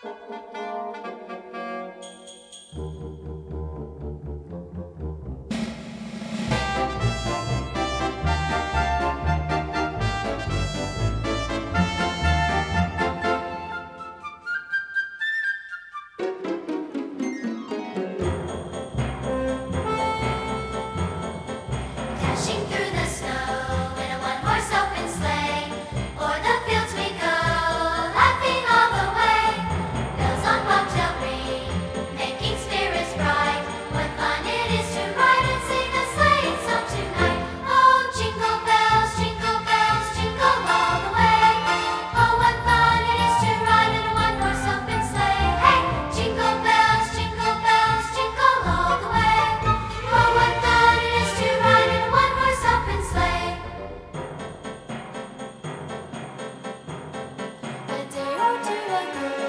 Dashing through the snow in a one-horse open sleigh, o'er the fields we go, laughing all the way. Bells on bobtail ring, making spirits bright. What fun it is to ride and sing a sleighing song tonight! Oh, jingle bells, jingle all the way. Oh, what fun it is to ride in a one-horse open sleigh! Hey, jingle bells, jingle all the way. Oh, what fun it is to ride in a one-horse open sleigh! A day or two ago,